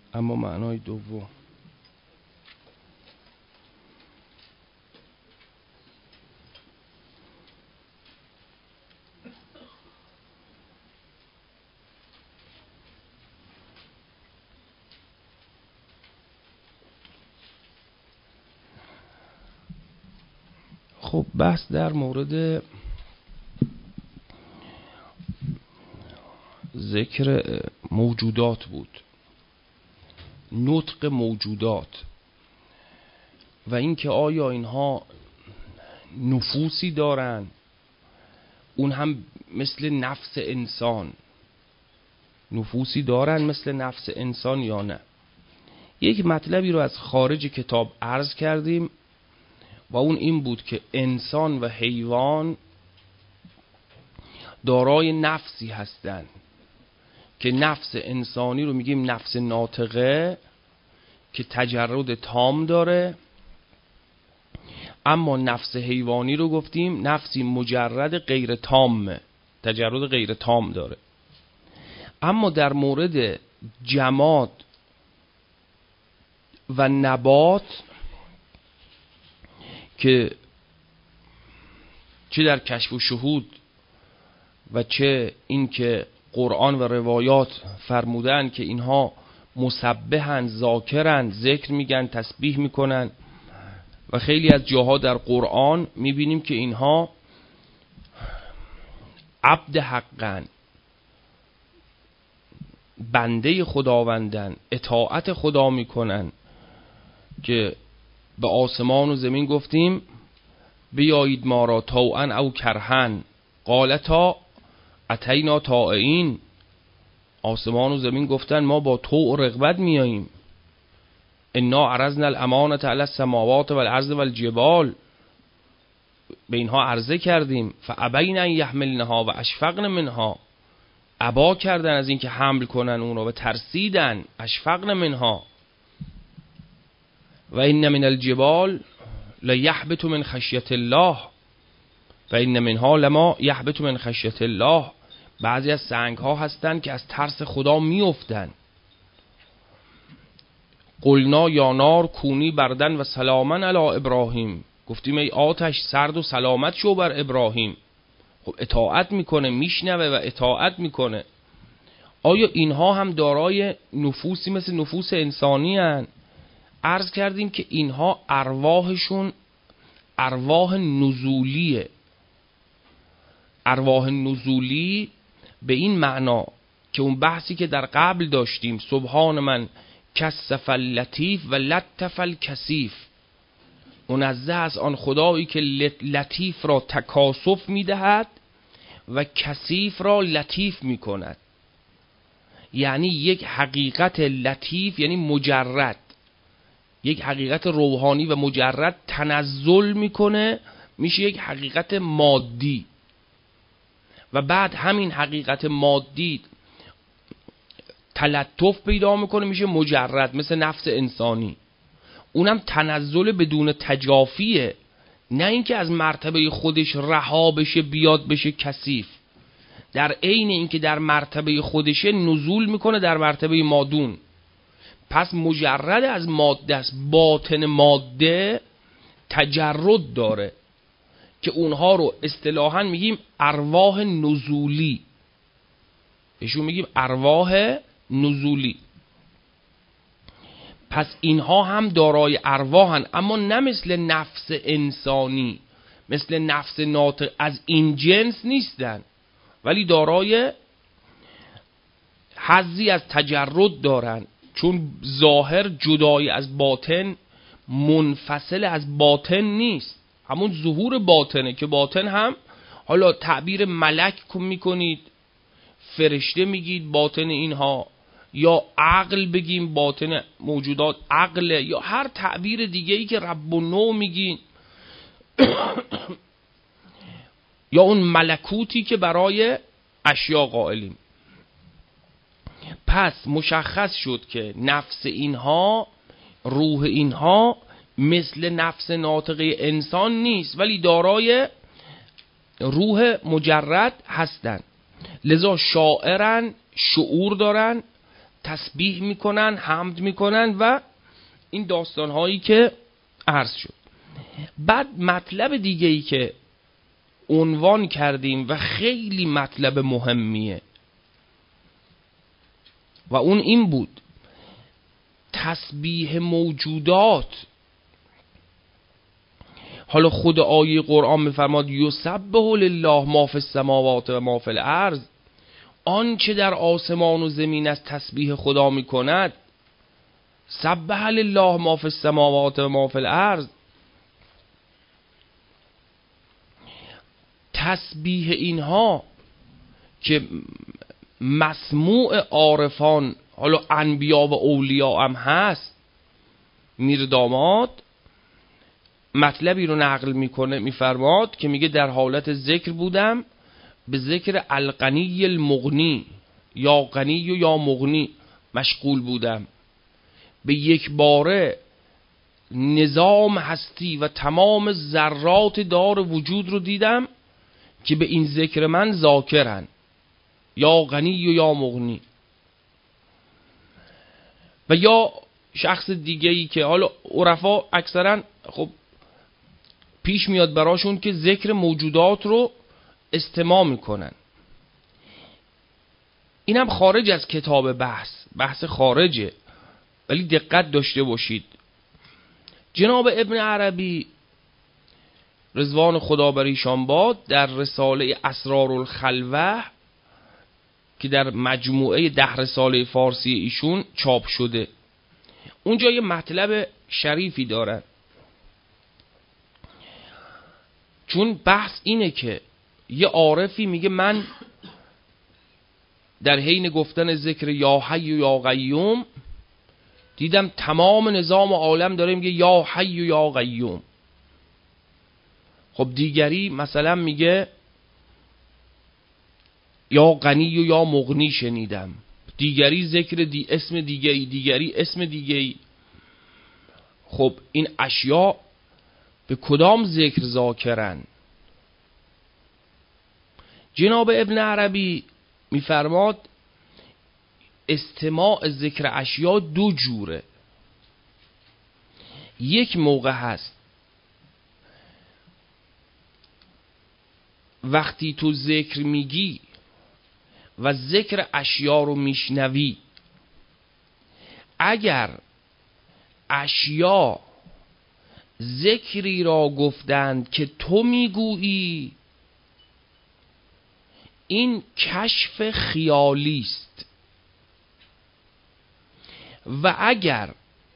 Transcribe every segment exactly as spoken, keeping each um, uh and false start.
اما معنای دوم. خب بحث در مورد ذکر موجودات بود، نطق موجودات و اینکه آیا اینها نفوسی دارن، اون هم مثل نفس انسان نفوسی دارن مثل نفس انسان یا نه. یک مطلبی رو از خارج کتاب عرض کردیم و اون این بود که انسان و حیوان دارای نفسی هستند که نفس انسانی رو میگیم نفس ناطقه که تجرد تام داره، اما نفس حیوانی رو گفتیم نفسی مجرد غیر تامه، تجرد غیر تام داره. اما در مورد جماد و نبات که چه در کشف و شهود و چه این که قرآن و روایات فرمودن که اینها مسبحن، ذاکرن، ذکر میگن، تسبیح میکنن و خیلی از جاها در قرآن میبینیم که اینها عبد حقن، بنده خداوندن، اطاعت خدا میکنن که به آسمان و زمین گفتیم بیایید ما را طوعا او کرهن قالتا اتینا طائعین. آسمان و زمین گفتن ما با طوع و رغبت میاییم. انا عرضنا الامانة علی السماوات والارض والجبال، به اینها عرضه کردیم. فابین ان یحملنها و اشفقن منها، ابا کردن از اینکه حمل کنن اون رو و ترسیدن. اشفقن منها و این من الجبال لیحبط من خشیت الله و این منها لما یحبط من خشیت الله. بعضی از سنگ ها هستن که از ترس خدا میافتن. قلنا یا نار کونی بردن و سلاما علی ابراهیم، گفتیم ای آتش سرد و سلامت شو بر ابراهیم. خب اطاعت میکنه، میشنوه و اطاعت میکنه. آیا اینها هم دارای نفوسی مثل نفوس انسانی هن؟ عرض کردیم که اینها ارواحشون ارواح نزولیه. ارواح نزولی به این معنا که اون بحثی که در قبل داشتیم سبحان من کثف اللطیف و لطف الکثیف، منزه از آن خدایی که لطیف را تکاسف میدهد و کثیف را لطیف میکند. یعنی یک حقیقت لطیف یعنی مجرد، یک حقیقت روحانی و مجرد تنزل میکنه میشه یک حقیقت مادی و بعد همین حقیقت مادی تلطف پیدا میکنه میشه مجرد مثل نفس انسانی. اونم تنزل بدون تجافیه، نه اینکه از مرتبه خودش رها بشه بیاد بشه کثیف. در عین اینکه در مرتبه خودشه نزول میکنه در مرتبه مادون. پس مجرد از ماده است، باطن ماده تجرد داره که اونها رو اصطلاحاً میگیم ارواح نزولی، بهشون میگیم ارواح نزولی. پس اینها هم دارای ارواحن، اما نه مثل نفس انسانی، مثل نفس ناطق از این جنس نیستن، ولی دارای حظی از تجرد دارن، چون ظاهر جدای از باطن، منفصل از باطن نیست، همون ظهور باطنه که باطن هم حالا تعبیر ملک میکنید، فرشته میگید باطن اینها، یا عقل بگیم باطن موجودات عقله، یا هر تعبیر دیگه ای که رب و نو میگین یا اون ملکوتی که برای اشیا قائلیم. پس مشخص شد که نفس اینها، روح اینها مثل نفس ناطقه انسان نیست، ولی دارای روح مجرد هستند. لذا شاعرن، شعور دارن، تسبیح میکنن، حمد میکنن و این داستان هایی که عرض شد. بعد مطلب دیگه ای که عنوان کردیم و خیلی مطلب مهمیه و اون این بود: تسبیح موجودات. حالا خود آیه قرآن میفرماد یسبح لله ما فی السماوات و ما فی الارض، آنچه در آسمان و زمین از تسبیح خدا میکند. سبح لله ما فی السماوات و ما فی الارض. تسبیح اینها که مسموع عارفان، حالا انبیا و اولیاء هم هست، میر داماد مطلبی رو نقل میکنه، میفرماد که میگه در حالت ذکر بودم، به ذکر الغنی المغنی، یا غنی و یا مغنی مشغول بودم، به یک باره نظام هستی و تمام ذرات دار وجود رو دیدم که به این ذکر من ذاکرن، یا غنی و یا مغنی. و یا شخص دیگه ای که حالا عرفا اکثرا خب پیش میاد براشون که ذکر موجودات رو استماع میکنن. اینم خارج از کتاب بحث، بحث خارجه، ولی دقت داشته باشید. جناب ابن عربی رضوان خدا بر ایشان باد در رساله اسرار الخلوه که در مجموعه ده رساله فارسی ایشون چاپ شده، اونجا یه مطلب شریفی دارن. چون بحث اینه که یه عارفی میگه من در حین گفتن ذکر یا حی و یا قیوم دیدم تمام نظام عالم داره میگه یا حی و یا قیوم. خب دیگری مثلا میگه یا غنی و یا مغنی شنیدم، دیگری ذکر دی اسم دیگری، دیگری اسم دیگری. خب این اشیاء به کدام ذکر ذاکرن؟ جناب ابن عربی میفرماد استماع ذکر اشیاء دو جوره. یک موقع هست وقتی تو ذکر میگی و ذکر اشیاء رو میشنوی، اگر اشیاء ذکری را گفتند که تو میگویی، این کشف خیالی است. و اگر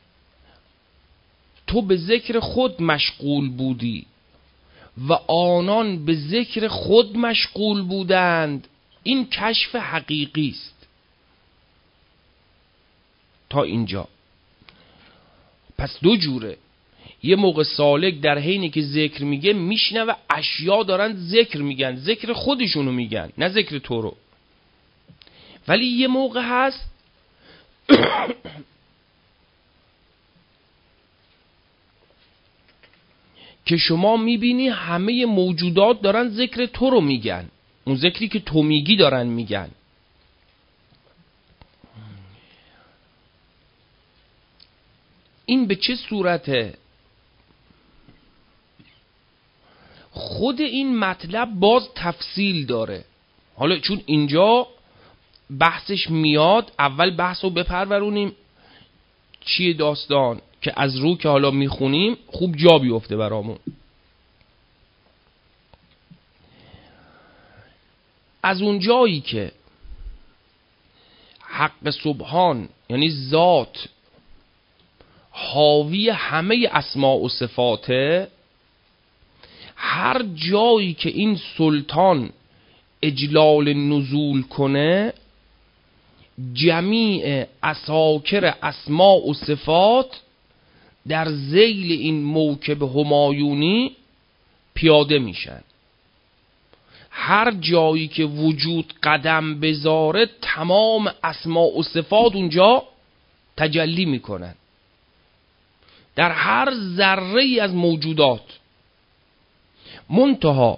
تو به ذکر خود مشغول بودی و آنان به ذکر خود مشغول بودند، این کشف حقیقی است. تا اینجا پس دو جوره. یه موقع سالک در حینی که ذکر میگه میشنوه اشیا دارن ذکر میگن، ذکر خودشونو میگن، نه ذکر تو رو. ولی یه موقع هست که شما میبینی همه موجودات دارن ذکر تو رو میگن، اون ذکری که تو میگی دارن میگن. این به چه صورته؟ خود این مطلب باز تفصیل داره. حالا چون اینجا بحثش میاد، اول بحث رو بپرورونیم چیه داستان که از رو که حالا میخونیم خوب جا بیفته برامون. از اون جایی که حق سبحان یعنی ذات حاوی همه اسماء و صفاته، هر جایی که این سلطان اجلال نزول کنه، جمیع اساکر اسماء و صفات در ذیل این موکب همایونی پیاده میشن. هر جایی که وجود قدم بذاره تمام اسماء و صفات اونجا تجلی میکنن، در هر ذره از موجودات. منتها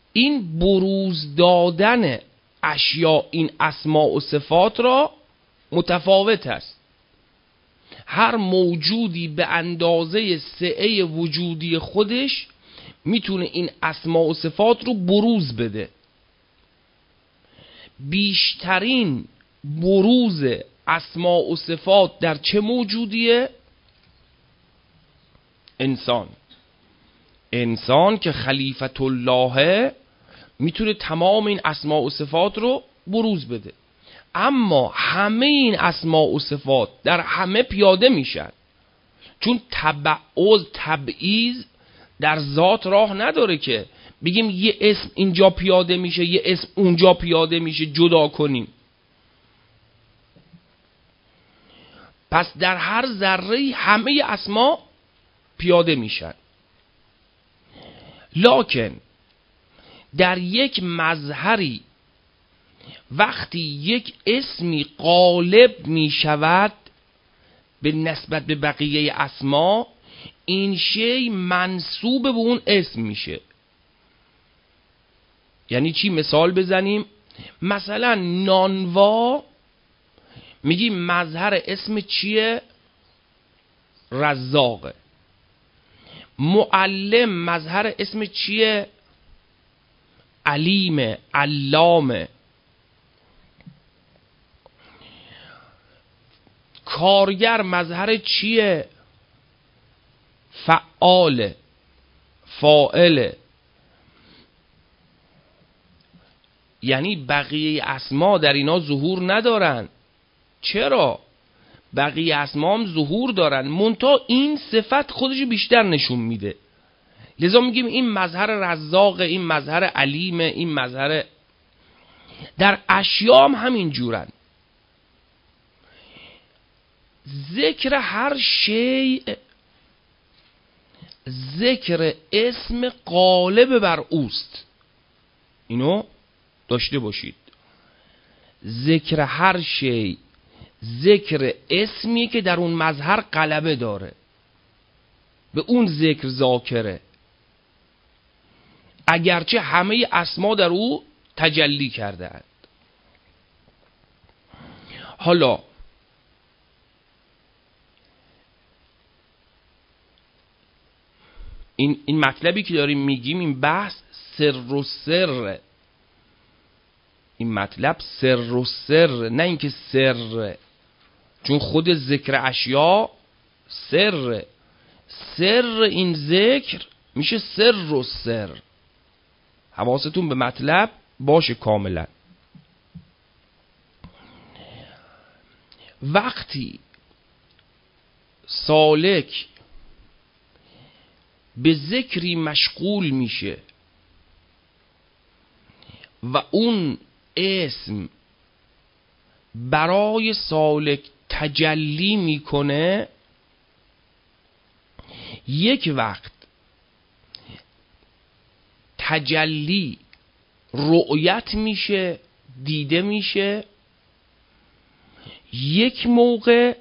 این بروز دادن اشیاء، این اسماء و صفات را متفاوت است. هر موجودی به اندازه سعه وجودی خودش میتونه این اسما و صفات رو بروز بده. بیشترین بروز اسما و صفات در چه موجودیه؟ انسان. انسان که خلیفت الله میتونه تمام این اسما و صفات رو بروز بده. اما همه این اسما و صفات در همه پیاده میشن، چون تبعوض تبعیض در ذات راه نداره که بگیم یه اسم اینجا پیاده میشه یه اسم اونجا پیاده میشه جدا کنیم. پس در هر ذره همه اسما پیاده میشن. لکن در یک مظهری وقتی یک اسمی غالب می شود به نسبت به بقیه اسما، این شی منسوب به اون اسم میشه. یعنی چی؟ مثال بزنیم. مثلا نانوا میگیم مظهر اسم چیه؟ رزاقه. معلم مظهر اسم چیه؟ علیم، علامه. کارگر مظهر چیه؟ فعال، فاعل. یعنی بقیه اسما در اینا ظهور ندارن. چرا؟ بقیه اسما هم ظهور دارن، منتها این صفت خودش بیشتر نشون میده. لذا میگیم این مظهر رزاق، این مظهر علیم، این مظهر. در اشیا هم همین جورن. ذکر هر شیء ذکر اسم غالب بر اوست. اینو داشته باشید. ذکر هر شیء ذکر اسمی که در اون مظهر غلبه داره، به اون ذکر ذاکره، اگرچه همه اسما در او تجلی کرده اند. حالا این این مطلبی که داریم میگیم، این بحث سر و سر، این مطلب سر و سر، نه اینکه سر، چون خود ذکر اشیا سر، سر این ذکر میشه سر و سر. حواستون به مطلب باشه کاملا. وقتی سالک به ذکری مشغول میشه و اون اسم برای سالک تجلی میکنه، یک وقت تجلی رؤیت میشه، دیده میشه، یک موقع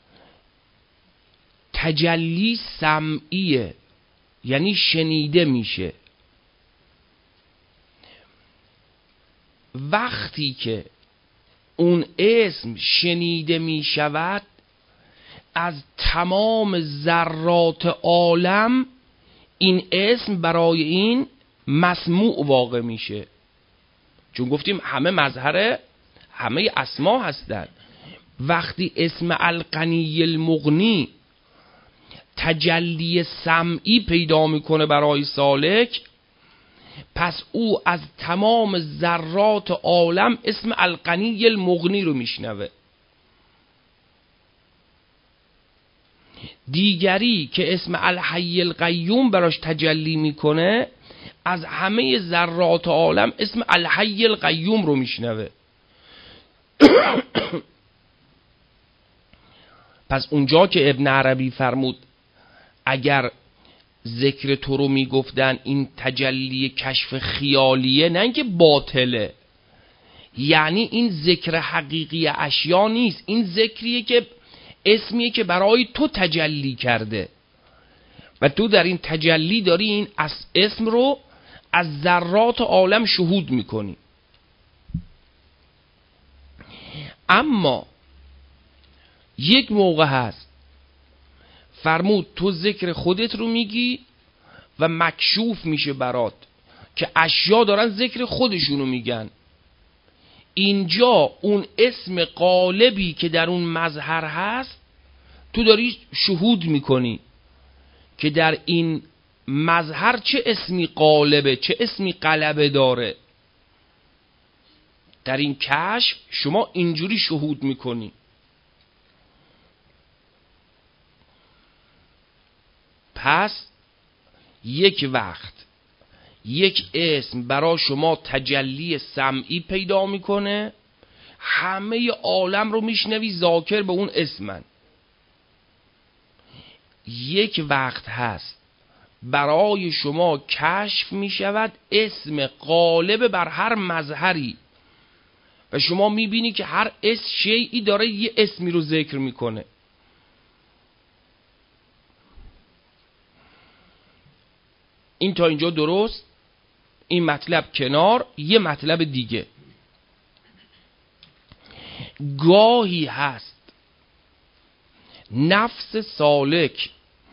تجلی سمعیه، یعنی شنیده میشه. وقتی که اون اسم شنیده میشود، از تمام ذرات عالم این اسم برای این مسموع واقع میشه. چون گفتیم همه مظهر همه اسما هستند. وقتی اسم الغنی المغنی تجلی سمعی پیدا میکنه برای سالک، پس او از تمام ذرات عالم اسم الغنی المغنی رو میشنوه. دیگری که اسم الحی القیوم براش تجلی میکنه، از همه ذرات عالم اسم الحی القیوم رو میشنوه. پس اونجا که ابن عربی فرمود اگر ذکر تو رو میگفتن این تجلی کشف خیالیه، نه اینکه باطله، یعنی این ذکر حقیقی اشیا نیست، این ذکریه که اسمیه که برای تو تجلی کرده و تو در این تجلی داری این اسم رو از ذرات عالم شهود میکنی. اما یک موقع هست فرمود تو ذکر خودت رو میگی و مکشوف میشه برات که اشیا دارن ذکر خودشونو میگن. اینجا اون اسم قالبی که در اون مظهر هست تو داری شهود میکنی که در این مظهر چه اسمی قالبه، چه اسمی غلبه داره. در این کشف شما اینجوری شهود میکنی. پس یک وقت یک اسم برای شما تجلی سمعی پیدا میکنه، همه عالم رو میشنوی ذاکر به اون اسمن. یک وقت هست برای شما کشف میشود اسم غالب بر هر مظهری و شما میبینی که هر اسم شیئی داره یه اسمی رو ذکر میکنه. این تا اینجا درست؟ این مطلب کنار. یه مطلب دیگه، گاهی هست نفس سالک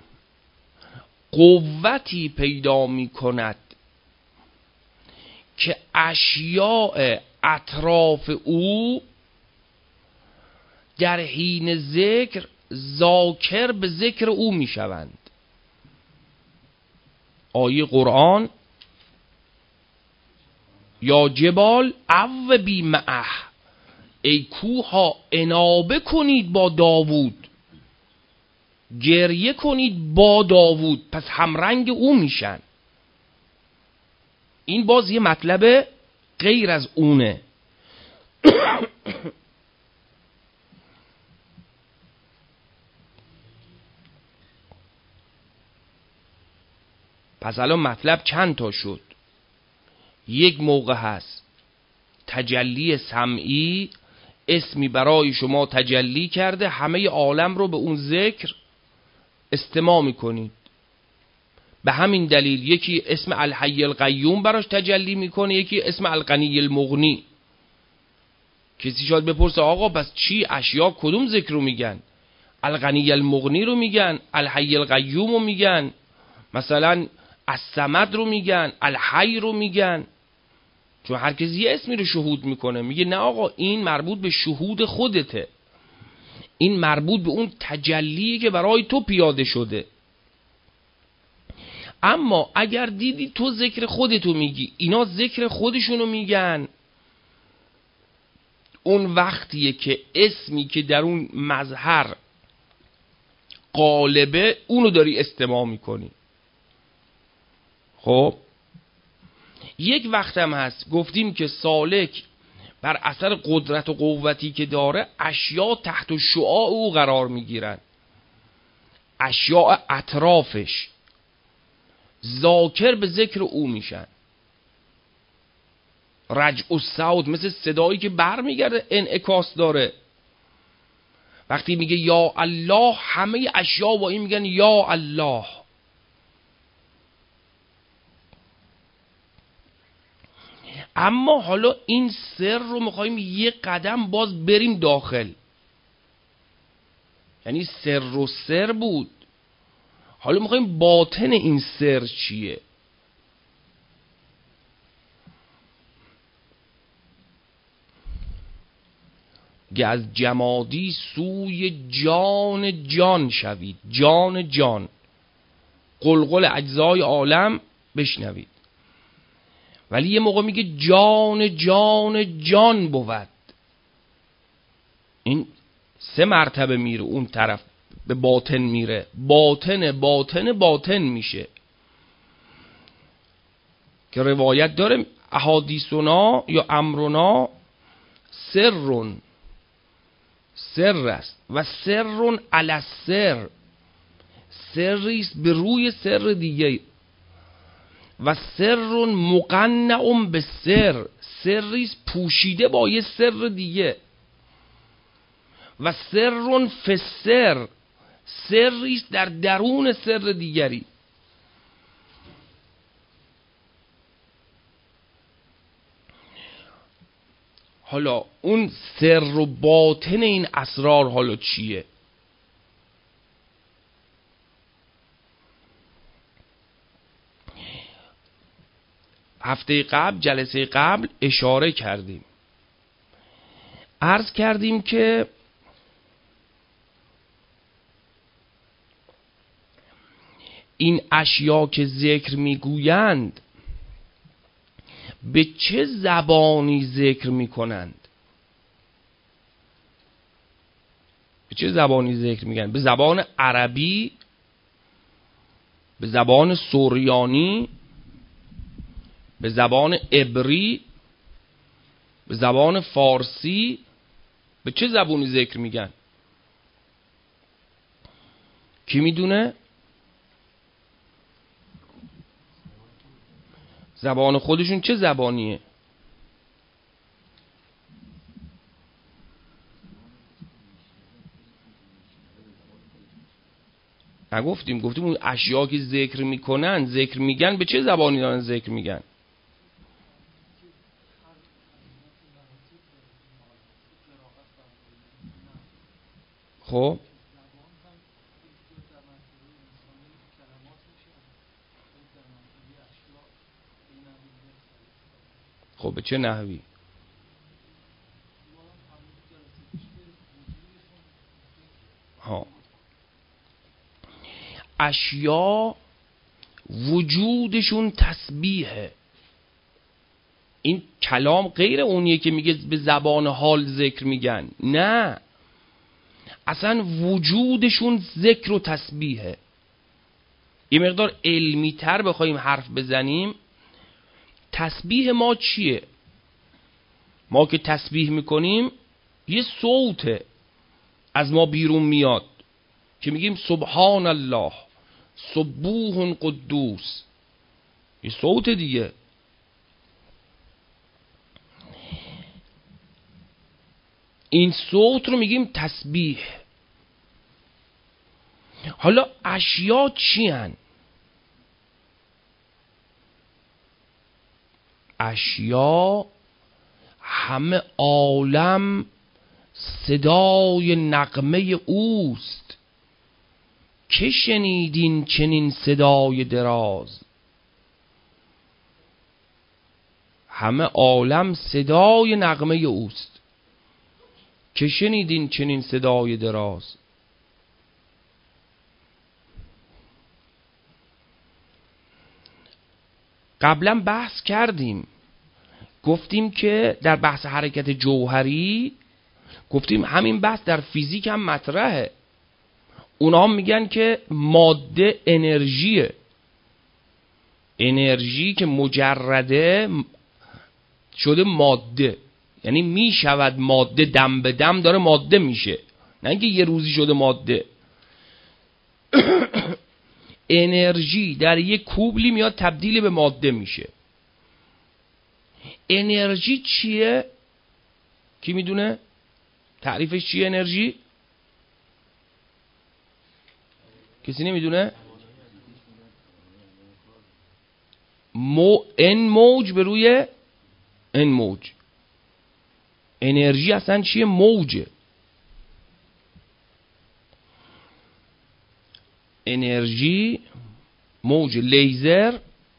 قوتی پیدا می کند که اشیاء اطراف او در حین ذکر ذاکر به ذکر او می شوند. آیه قرآن یا جبال او بی معه، ای کوها انابه کنید با داوود، گریه کنید با داوود، پس همرنگ او میشن. این باز یه مطلب غیر از اونه. پس الان مطلب چند تا شد؟ یک موقع هست تجلی سمعی، اسمی برای شما تجلی کرده، همه عالم رو به اون ذکر استماع میکنید. به همین دلیل یکی اسم الحی القیوم براش تجلی میکنه، یکی اسم الغنی المغنی. کسی شاید بپرسه آقا پس چی؟ اشیا کدوم ذکر رو میگن؟ الغنی المغنی رو میگن، الحی القیوم رو میگن، مثلا الصمد رو میگن، الحی رو میگن؟ چون هر کسی یه اسمی رو شهود میکنه. میگه نه آقا، این مربوط به شهود خودته، این مربوط به اون تجلیه که برای تو پیاده شده. اما اگر دیدی تو ذکر خودتو میگی، اینا ذکر خودشونو میگن، اون وقتیه که اسمی که در اون مظهر غالبه اونو داری استماع میکنی. خب یک وقت هم هست گفتیم که سالک بر اثر قدرت و قوتی که داره اشیاء تحت شعاع او قرار میگیرن، اشیاء اطرافش ذاکر به ذکر او میشن. رجع الصوت مثل صدایی که بر میگرده انعکاس داره. وقتی میگه یا الله، همه اشیاء با این میگن یا الله. اما حالا این سر رو میخواییم یه قدم باز بریم داخل. یعنی سر و سر بود، حالا میخواییم باطن این سر چیه. گه از جمادی سوی جان جان شوید، جان جان، قلقل اجزای عالم بشنوید. ولی یه موقع میگه جان جان جان بود. این سه مرتبه میره اون طرف، به باطن میره، باطن باطن باطن میشه. که روایت داره احادیثنا یا امرنا سرون، سر است و سرون علی السر، سریست به روی سر دیگه، و سرون مقنع به سر، سریست پوشیده با یه سر دیگه، و سرون فسر، سریست در درون سر دیگری. حالا اون سر و باطن این اسرار حالا چیه؟ هفته قبل، جلسه قبل اشاره کردیم، عرض کردیم که این اشیا که ذکر میگویند به چه زبانی ذکر میکنند؟ به چه زبانی ذکر میگن؟ به زبان عربی، به زبان سوریانی، به زبان عبری، به زبان فارسی، به چه زبانی ذکر میگن؟ کی میدونه؟ زبان خودشون چه زبانیه؟ نگفتیم، گفتیم اون اشیا که ذکر میکنن، ذکر میگن، به چه زبانی دارن ذکر میگن؟ خب خب به چه نحوی؟ ها، اشیا وجودشون تسبیحه. این کلام غیر اونیه که میگه به زبان حال ذکر میگن، نه، اصلا وجودشون ذکر و تسبیحه. یه مقدار علمی تر بخوایم حرف بزنیم، تسبیح ما چیه؟ ما که تسبیح میکنیم یه صوته از ما بیرون میاد که میگیم سبحان الله، سبوح قدوس، یه صوت دیگه. این صوت رو میگیم تسبیح. حالا اشیا چی هن؟ اشیا همه عالم صدای نغمه اوست، که شنیدین چنین صدای دراز. همه عالم صدای نغمه اوست، که شنیدین چنین صدای دراز. قبلا بحث کردیم، گفتیم که در بحث حرکت جوهری، گفتیم همین بحث در فیزیک هم مطرحه. اونا میگن که ماده انرژیه، انرژی که مجرده شده ماده، یعنی میشود ماده، دم به دم داره ماده میشه، نه اینکه یه روزی شده ماده. انرژی در یک کوبلی میاد تبدیل به ماده میشه. انرژی چیه؟ کی میدونه؟ تعریفش چیه انرژی؟ کسی نمیدونه؟ مو ان موج به روی ان موج. انرژی اصلا چیه؟ موجه. انرژی موج لیزر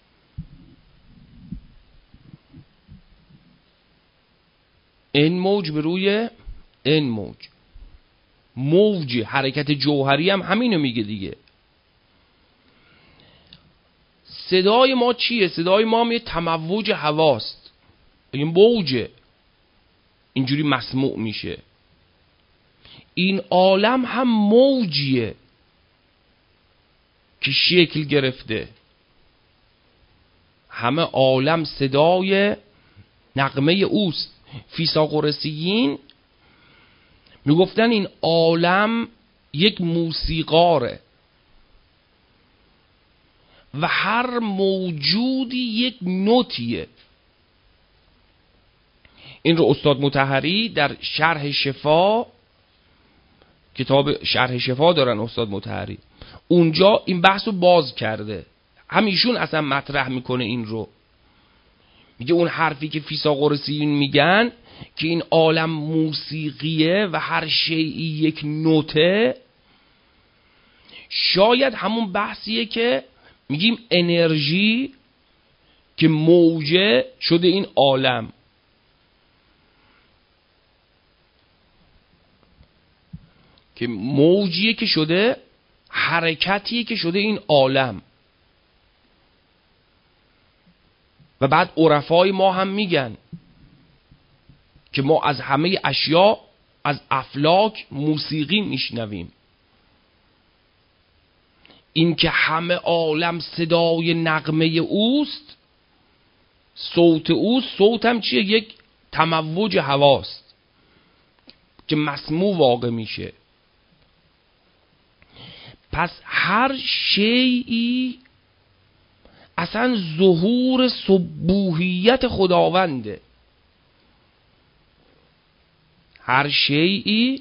ان موج به روی ان موج. موج حرکت جوهری هم همینو میگه دیگه. صدای ما چیه؟ صدای ما هم یه تموج هواست، یه موجه، اینجوری مسموع میشه. این عالم هم موجیه که شکل گرفته. همه عالم صدای نغمه اوست. فیثاغورسیین میگفتن این عالم یک موسیقاره و هر موجودی یک نوتیه. این رو استاد مطهری در شرح شفا، کتاب شرح شفا دارن استاد مطهری، اونجا این بحث رو باز کرده. همیشون اصلا مطرح میکنه این رو، میگه اون حرفی که فیثاغورسیین میگن که این عالم موسیقیه و هر شیئی یک نوته، شاید همون بحثیه که میگیم انرژی که موجه شده این عالم. که موجیه که شده، حرکتیه که شده این عالم. و بعد عرفای ما هم میگن که ما از همه اشیا، از افلاک موسیقی میشنویم. این که همه عالم صدای نغمه اوست، صوت اوست. صوت هم چیه؟ یک تموج هواست که مسموع واقع میشه. پس هر شیئی اصلا ظهور سبوحیت خداونده. هر شیئی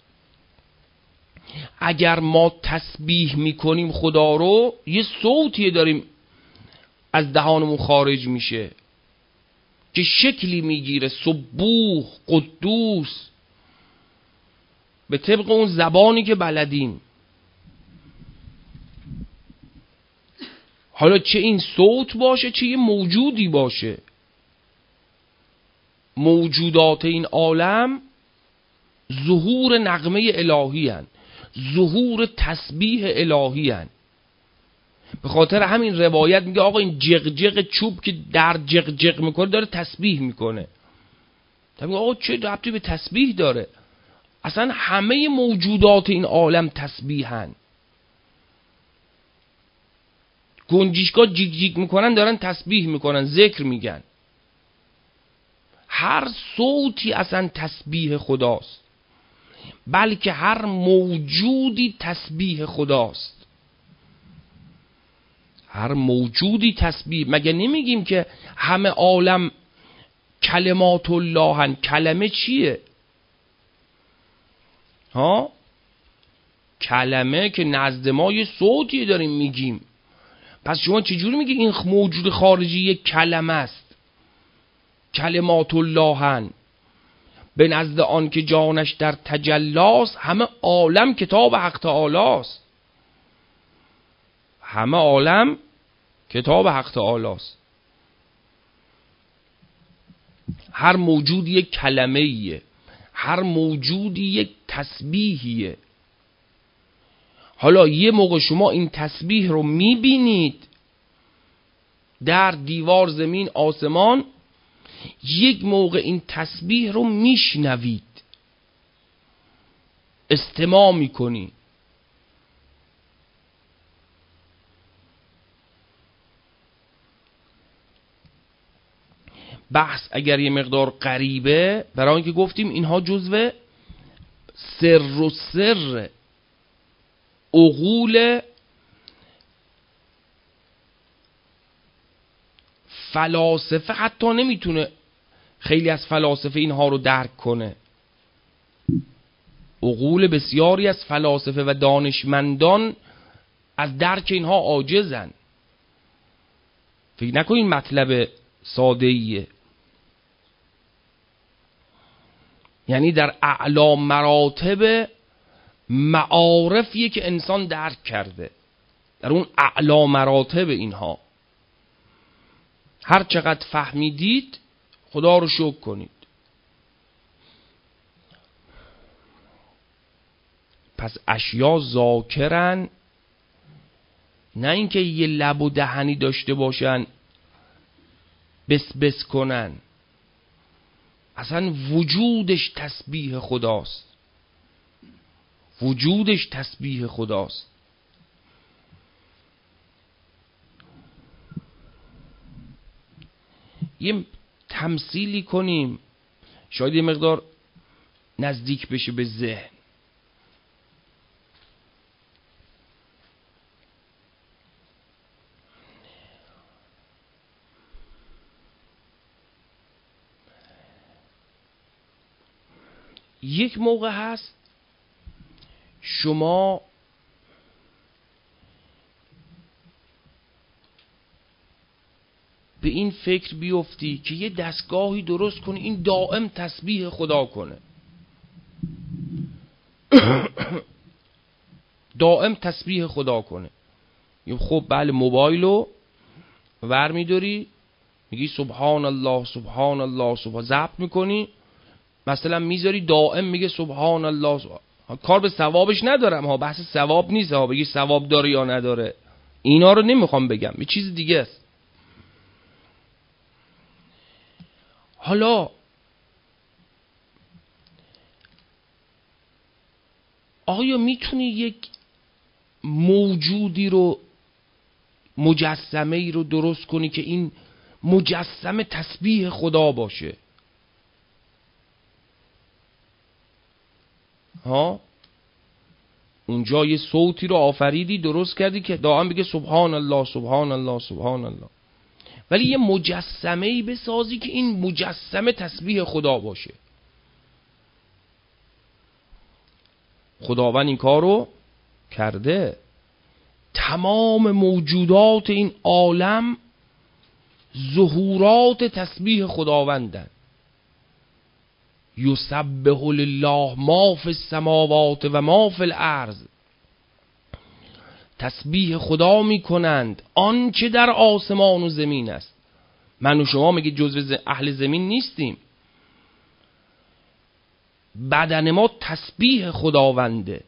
اگر ما تسبیح میکنیم خدا رو، یه صوتی داریم از دهانمون خارج میشه که شکلی میگیره، سبوح، قدوس، به طبق اون زبانی که بلدیم. حالا چه این صوت باشه، چه یه موجودی باشه. موجودات این عالم ظهور نغمه الهی هن، ظهور تسبیح الهی هن. به خاطر همین روایت میگه آقا این جغ جغ چوب که در جغ جغ میکنه داره تسبیح میکنه. تا میگه آقا چه ربطی به تسبیح داره؟ اصلا همه موجودات این عالم تسبیحن. گنجشکا جیگ جیگ میکنن، دارن تسبیح میکنن، ذکر میگن. هر صوتی اصلا تسبیح خداست، بلکه هر موجودی تسبیح خداست. هر موجودی تسبیح. مگه نمیگیم که همه عالم کلمات الله هن؟ کلمه چیه؟ ها؟ کلمه که نزد ما یه صوتی داریم میگیم. پس شما چجوری میگی این موجود خارجی یک کلمه است؟ کلمات الله هن. به نزد آن که جانش در تجلاست، همه عالم کتاب حق تعالی است. همه عالم کتاب حق تعالی است. هر موجود یک کلمه ایه، هر موجودی یک تسبیحیه. حالا یه موقع شما این تسبیح رو میبینید در دیوار، زمین، آسمان، یک موقع این تسبیح رو میشنوید، استماع میکنی. بحث اگر یه مقدار غریبه، برای اینکه گفتیم اینها جزو سر و سر عقول فلاسفه، حتی نمیتونه خیلی از فلاسفه اینها رو درک کنه. عقول بسیاری از فلاسفه و دانشمندان از درک اینها عاجزن. فکر نکنین مطلب ساده ایه. یعنی در اعلی مراتب معارفیه که انسان درک کرده، در اون اعلی مراتب اینها. هر چقدر فهمیدید خدا رو شکر کنید. پس اشیا ذاکرن، نه اینکه یه لب و دهنی داشته باشن بس بس کنن. اصلا وجودش تسبیح خداست، وجودش تسبیح خداست. یه تمثیلی کنیم شاید یه مقدار نزدیک بشه به ذهن. یک موقع هست شما به این فکر بیفتی که یه دستگاهی درست کنی این دائم تسبیح خدا کنه، دائم تسبیح خدا کنه. خب بله، موبایلو ور میداری میگی سبحان الله سبحان الله سبحان، ضبط میکنی مثلا میذاری دائم میگه سبحان الله سبحان. کار به ثوابش ندارم ها، بحث ثواب نیست ها، بگی ثواب داره یا نداره، اینا رو نمیخوام بگم، یه چیز دیگه است. حالا آیا میتونی یک موجودی رو، مجسمه ای رو درست کنی که این مجسمه تسبیح خدا باشه؟ ها، اونجا یه صوتی رو آفریدی، درست کردی که دائم بگه سبحان الله سبحان الله سبحان الله، ولی یه مجسمه ای بسازی که این مجسمه تسبیح خدا باشه. خداوند این کار رو کرده. تمام موجودات این عالم ظهورات تسبیح خداوندن. یسبح لله ما فی السماوات و ما فی الارض، تسبیح خدا میکنند آنچه در آسمان و زمین است. من و شما میگه جزو اهل زمین نیستیم، بدن ما تسبیح خداونده،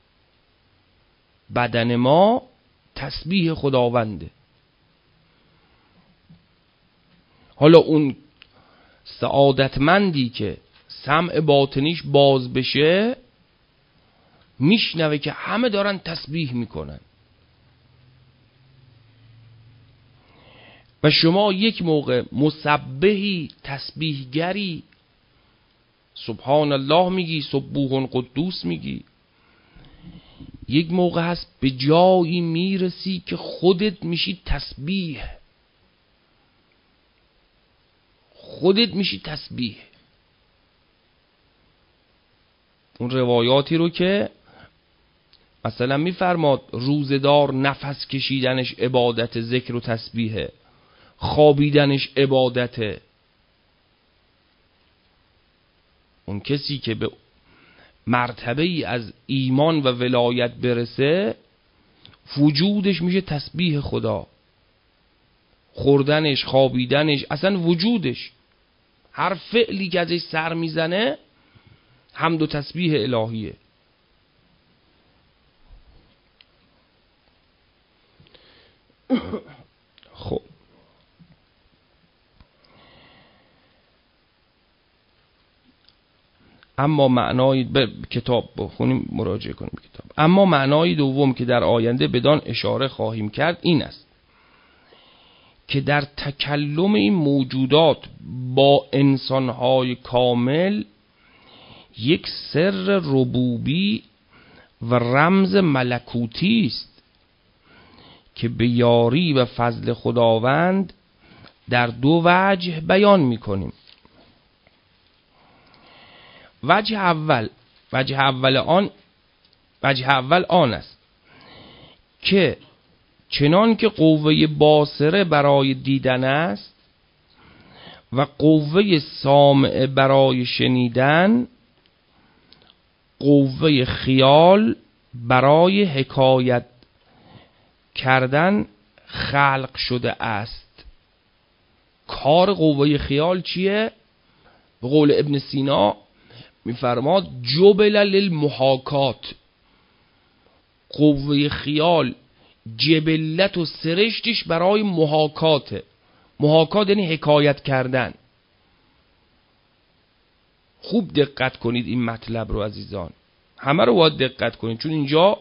بدن ما تسبیح خداونده. حالا اون سعادتمندی که سمع باطنیش باز بشه میشنوه که همه دارن تسبیح میکنن، و شما یک موقع مسبحی تسبیحگری سبحان الله میگی، سبوح قدوس میگی، یک موقع هست به جایی میرسی که خودت میشی تسبیح، خودت میشی تسبیح. اون روایاتی رو که مثلا میفرماد روزدار نفس کشیدنش عبادت ذکر و تسبیحه، خوابیدنش عبادته. اون کسی که به مرتبه ای از ایمان و ولایت برسه وجودش میشه تسبیح خدا، خوردنش، خوابیدنش، اصلا وجودش، هر فعلی که ازش سر میزنه حمد و تسبیح الهیه. خب اما معنای به کتاب بخونیم، مراجعه کنیم به کتاب. اما معنای دوم که در آینده بدان اشاره خواهیم کرد این است که در تکلم این موجودات با انسانهای کامل یک سر ربوبی و رمز ملکوتی است که به یاری و فضل خداوند در دو وجه بیان می‌کنیم. وجه اول وجه اول آن وجه اول آن است که چنان که قوه باصره برای دیدن است و قوه سامع برای شنیدن، قوه خیال برای حکایت کردن خلق شده است. کار قوه خیال چیه؟ به قول ابن سینا میفرماد جبل للمحاکات، قوه خیال جبلت و سرشتش برای محاکاته. محاکات یعنی حکایت کردن. خوب دقت کنید این مطلب رو عزیزان، همه رو باید دقت کنید، چون اینجا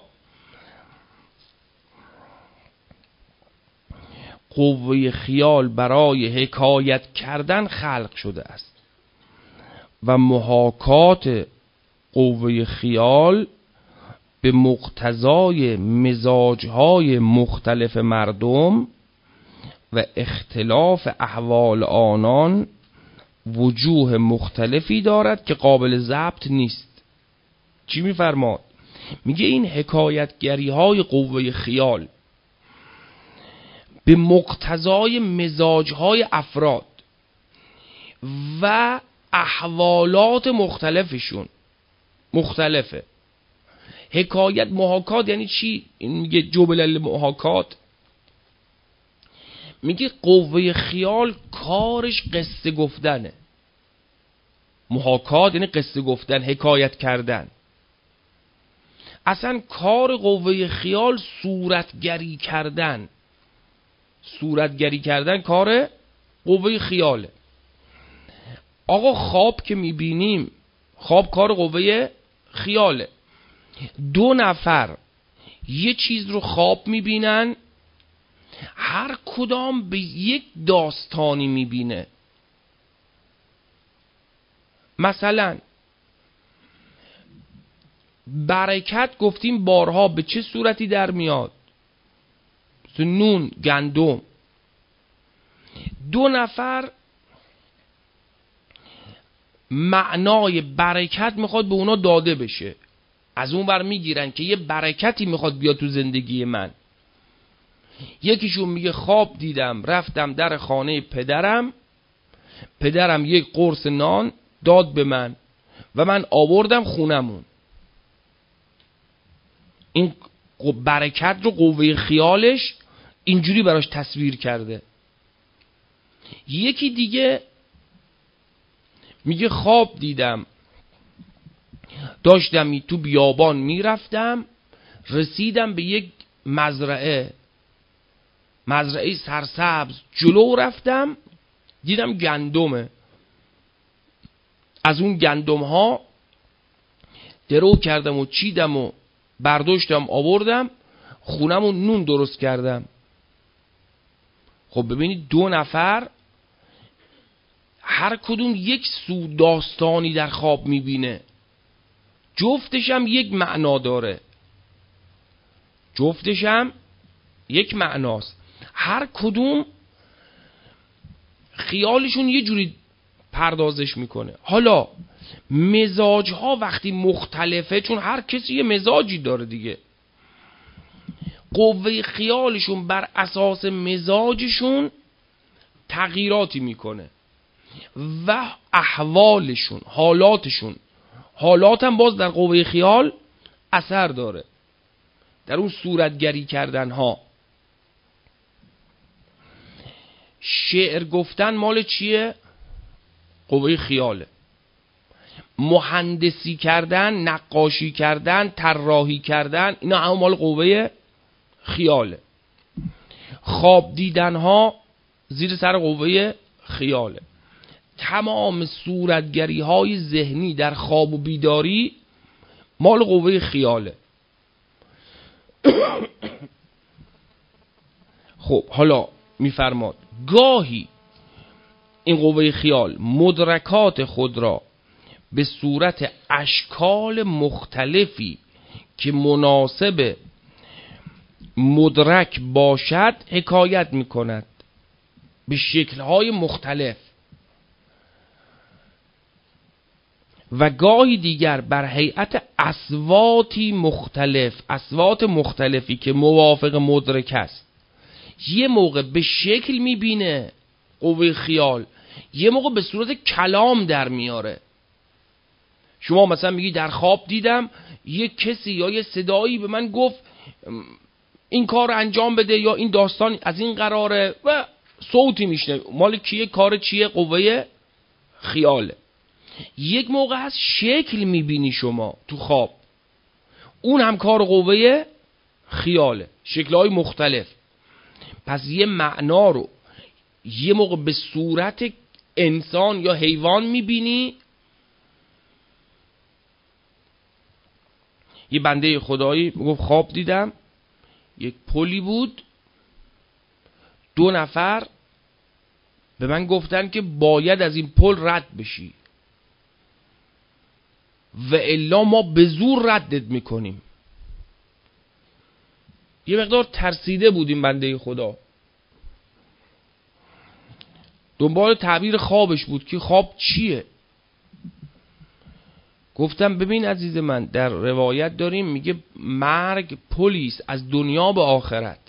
قوه خیال برای حکایت کردن خلق شده است و محاکات قوه خیال به مقتضای مزاجهای مختلف مردم و اختلاف احوال آنان وجوه مختلفی دارد که قابل ضبط نیست. چی میفرماد؟ میگه این حکایتگری های قوه خیال به مقتضای مزاجهای افراد و احوالات مختلفشون مختلفه. حکایت محاکات یعنی چی؟ این میگه جبل المحاکات، میگه قوه خیال کارش قصه گفتنه. محاکات یعنی قصه گفتن، حکایت کردن. اصلا کار قوه خیال صورتگری کردن. صورتگری کردن کار قوه خیاله. آقا خواب که میبینیم، خواب کار قوه خیاله. دو نفر یه چیز رو خواب میبینن، هر کدام به یک داستانی میبینه. مثلا برکت گفتیم بارها به چه صورتی در میاد؟ نون، گندم. دو نفر معنای برکت میخواد به اونا داده بشه، از اون بر میگیرن که یه برکتی میخواد بیاد تو زندگی من. یکیشون میگه خواب دیدم رفتم در خانه پدرم، پدرم یک قرص نان داد به من و من آوردم خونمون. این برکت رو قوه خیالش اینجوری براش تصویر کرده. یکی دیگه میگه خواب دیدم داشتم تو بیابان میرفتم، رسیدم به یک مزرعه، مزرعه سرسبز، جلو رفتم دیدم گندمه، از اون گندم ها درو کردم و چیدم و برداشتم آوردم خونمون نون درست کردم. خب ببینید دو نفر هر کدوم یک سو داستانی در خواب میبینه، جفتش هم یک معنا داره، جفتش هم یک معناست، هر کدوم خیالشون یه جوری پردازش میکنه. حالا مزاج ها وقتی مختلفه، چون هر کسی یه مزاجی داره دیگه، قوه خیالشون بر اساس مزاجشون تغییراتی میکنه و احوالشون، حالاتشون، حالات هم باز در قوه خیال اثر داره در اون صورتگری کردن ها. شعر گفتن مال چیه؟ قوه خیاله. مهندسی کردن، نقاشی کردن، طراحی کردن، اینا همه مال قوه خیاله. خواب دیدن ها زیر سر قوه خیاله. تمام صورتگری های ذهنی در خواب و بیداری مال قوه خیاله. خب حالا میفرماد گاهی این قوه خیال مدرکات خود را به صورت اشکال مختلفی که مناسب مدرک باشد حکایت میکند، به شکل‌های مختلف. و گاهی دیگر بر هیئت اصواتی مختلف، اصوات مختلفی که موافق مدرک است. یه موقع به شکل میبینه قوه خیال، یه موقع به صورت کلام در میاره. شما مثلا میگی در خواب دیدم یه کسی یا یه صدایی به من گفت این کار انجام بده یا این داستان از این قراره و صوتی میشنه، مال کیه؟ کار چیه؟ قوه خیاله. یک موقع هست شکل میبینی شما تو خواب، اون هم کار قوه خیاله، شکلهای مختلف. پس یه معنا رو یه موقع به صورت انسان یا حیوان میبینی. یه بنده خدایی میگفت خواب دیدم یک پلی بود، دو نفر به من گفتن که باید از این پل رد بشی و الا ما به زور ردت میکنیم. یه مقدار ترسیده بودیم بنده خدا، دنبال تعبیر خوابش بود که خواب چیه. گفتم ببین عزیز من، در روایت داریم میگه مرگ پلیس از دنیا به آخرت.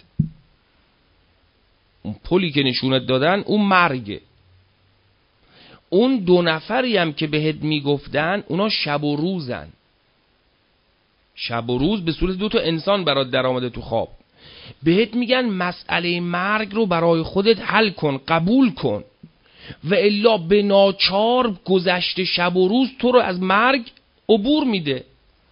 اون پلی که نشونت دادن اون مرگه. اون دو نفری هم که بهت میگفتن اونا شب و روزن، شب و روز به صورت دو تا انسان برات در آمده تو خواب. بهت میگن مسئله مرگ رو برای خودت حل کن، قبول کن، و الا به ناچار گذشته شب و روز تو رو از مرگ عبور میده.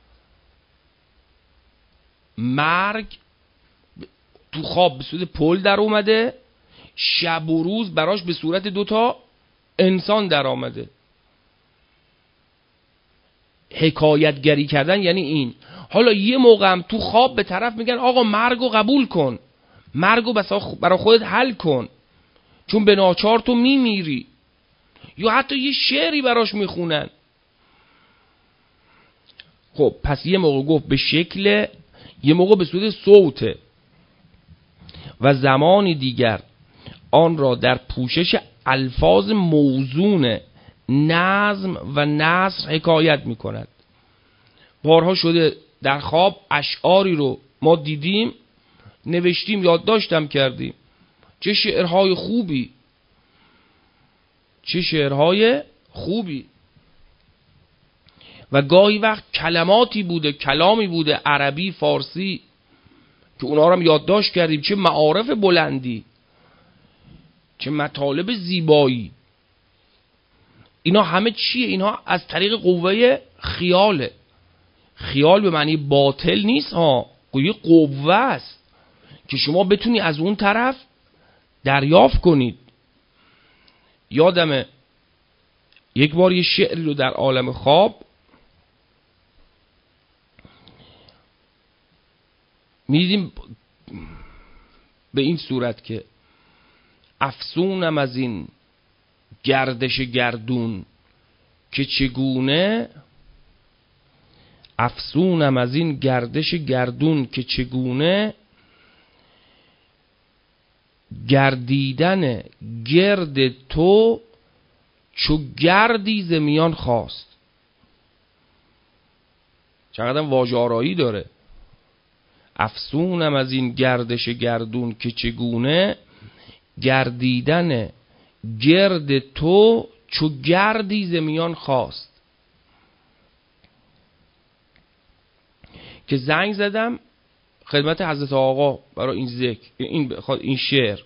مرگ تو خواب به صورت پل در اومده، شب و روز براش به صورت دوتا انسان در آمده. حکایتگری کردن یعنی این. حالا یه موقع هم تو خواب به طرف میگن آقا مرگو قبول کن، مرگو برای خودت حل کن، چون به ناچار تو میمیری. یا حتی یه شعری براش میخونن. خب پس یه موقع گفت به شکل، یه موقع به صورت صوته، و زمانی دیگر آن را در پوشش الفاظ موزون نظم و نثر حکایت می کند. بارها شده در خواب اشعاری رو ما دیدیم، نوشتیم، یادداشتم کردیم. چه شعرهای خوبی، چه شعرهای خوبی. و گاهی وقت کلماتی بوده، کلامی بوده عربی، فارسی، که اونا رو هم یادداشت کردیم. چه معارف بلندی، چه مطالب زیبایی. اینا همه چیه؟ اینا از طریق قوه خیاله. خیال به معنی باطل نیست ها، یه قوه است که شما بتونی از اون طرف دریافت کنید. یادمه یک بار یه شعری رو در عالم خواب میدیدیم به این صورت که افسونم از این گردش گردون که چگونه، افسونم از این گردش گردون که چگونه گردیدن گرد تو چو گردی ز میان خواست. چقدر واژه آرایی داره. افسونم از این گردش گردون که چگونه گردیدن گرد تو چو گردی ز میان خواست. که زنگ زدم خدمت حضرت آقا برای این ذکر، این این شعر،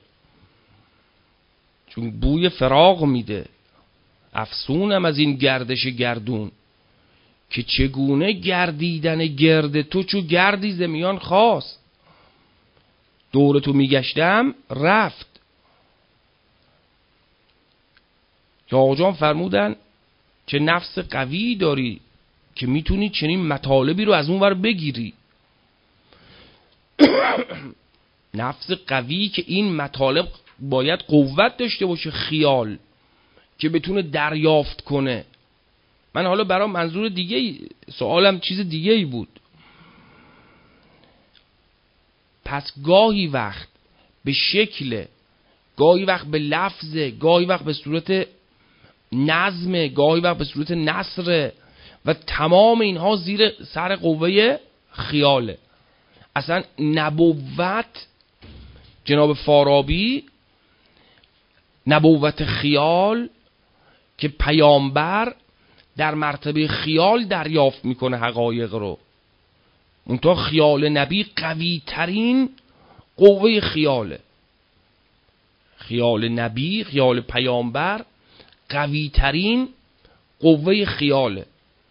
چون بوی فراق میده. افسونم از این گردش گردون که چگونه گردیدن گرد تو چو گردی ز میان خواست. دور تو میگشتم رفت. که آقا جان فرمودن چه نفس قوی داری که میتونی چنین مطالبی رو از اون ور بگیری. نفس قوی که این مطالب باید قوت داشته باشه، خیال، که بتونه دریافت کنه. من حالا برای منظور دیگه، سوالم چیز دیگه ای بود. پس گاهی وقت به شکل، گاهی وقت به لفظ، گاهی وقت به صورت نظم، گاهی وقت به صورت نثر، و تمام اینها زیر سر قوه خیاله. اصلا نبوت جناب فارابی، نبوت خیال، که پیامبر در مرتبه خیال دریافت میکنه حقایق رو. اونطور خیال نبی قوی ترین قوه خیاله. خیال نبی، خیال پیامبر قوی ترین قوه خیاله.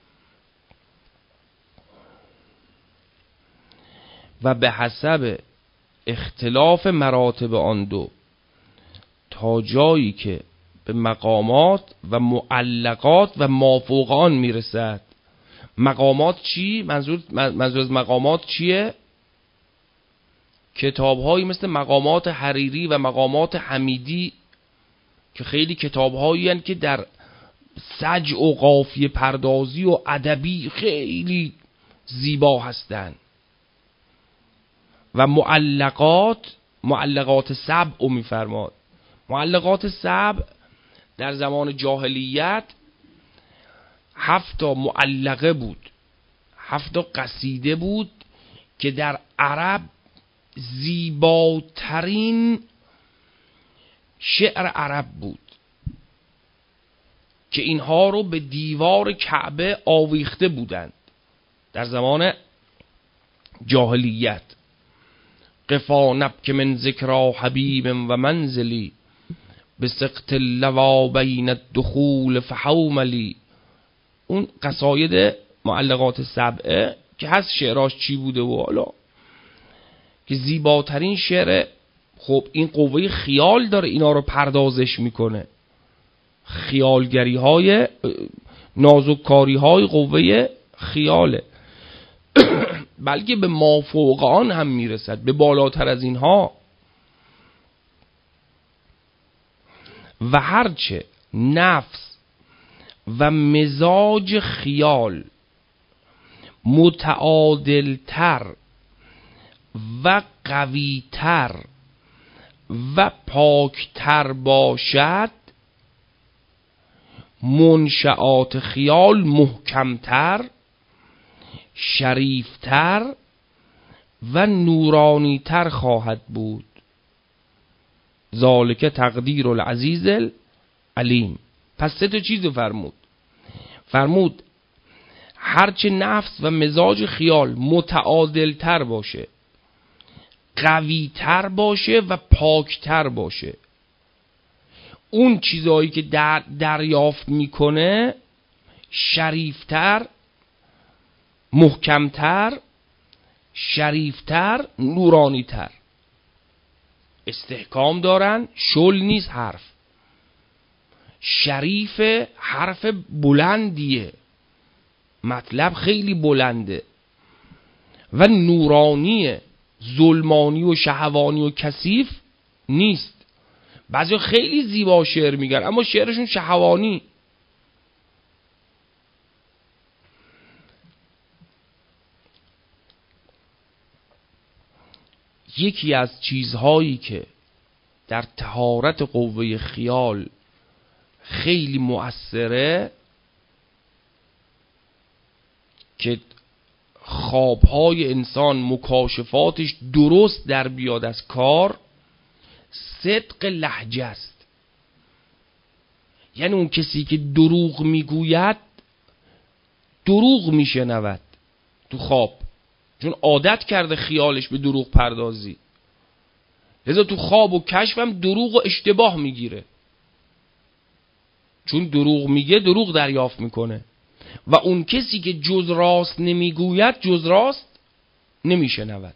و به حسب اختلاف مراتب آن دو، تا جایی که به مقامات و معلقات و مافوق آن میرسد. مقامات چی؟ منظور منظور از مقامات چیه؟ کتاب‌هایی مثل مقامات حریری و مقامات حمیدی، که خیلی کتاب‌هایی هستند که در سجع و قافیه پردازی و ادبی خیلی زیبا هستند. و معلقات، معلقات سبع میفرماد. معلقات سبع در زمان جاهلیت هفت تا معلقه بود، هفت تا قصیده بود که در عرب زیباترین شعر عرب بود، که اینها رو به دیوار کعبه آویخته بودند در زمان جاهلیت. قفا نبک من ذکرا حبیب و منزلی بسقط اللوا بین الدخول فحوملی. اون قصاید معلقات سبعه که هست شعراش چی بوده و حالا که زیباترین شعر. خب این قوه خیال داره اینا رو پردازش میکنه، خیالگری های نازککاری های قوه خیاله. بلکه به مافوق آن هم میرسد، به بالاتر از اینها. و هرچه نفس و مزاج خیال متعادلتر و قویتر و پاکتر باشد، منشآت خیال محکمتر، شریفتر و نورانیتر خواهد بود. ذالک تقدیر العزیز العلیم. پس سه تا چیز فرمود. فرمود هرچه نفس و مزاج خیال متعادلتر باشه، قویتر باشه و پاکتر باشه، اون چیزایی که در دریافت میکنه شریفتر، محکمتر، شریفتر، نورانیتر. استحکام دارن، شل نیست حرف. شریف حرف بلندیه، مطلب خیلی بلنده. و نورانیه، ظلمانی و شهوانی و کثیف نیست. بعضی خیلی زیبا شعر میگن اما شعرشون شهوانی. یکی از چیزهایی که در طهارت قوه خیال خیلی مؤثره که خوابهای انسان مکاشفاتش درست در بیاد از کار، صدق لهجه است. یعنی اون کسی که دروغ میگوید دروغ میشنود تو خواب، چون عادت کرده خیالش به دروغ پردازی، لذا تو خواب و کشف هم دروغ و اشتباه میگیره، چون دروغ میگه دروغ دریافت میکنه. و اون کسی که جز راست نمیگوید جز راست نمیشنود.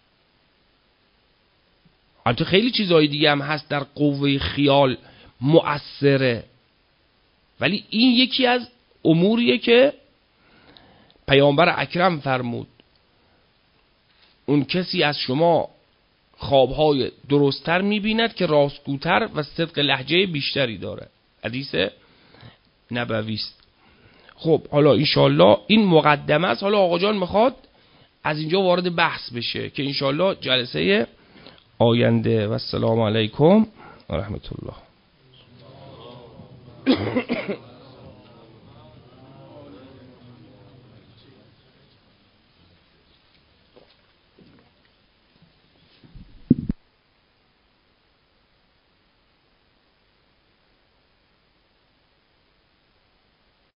البته خیلی چیزهای دیگه هم هست در قوه خیال مؤثره، ولی این یکی از اموریه که پیامبر اکرم فرمود اون کسی از شما خوابهای درستتر میبیند که راستگوتر و صدق لهجه بیشتری داره. حدیث نبوی است. خب حالا انشالله این مقدمه است. حالا آقا جان میخواد از اینجا وارد بحث بشه که انشالله جلسه آینده. و السلام علیکم و رحمت الله.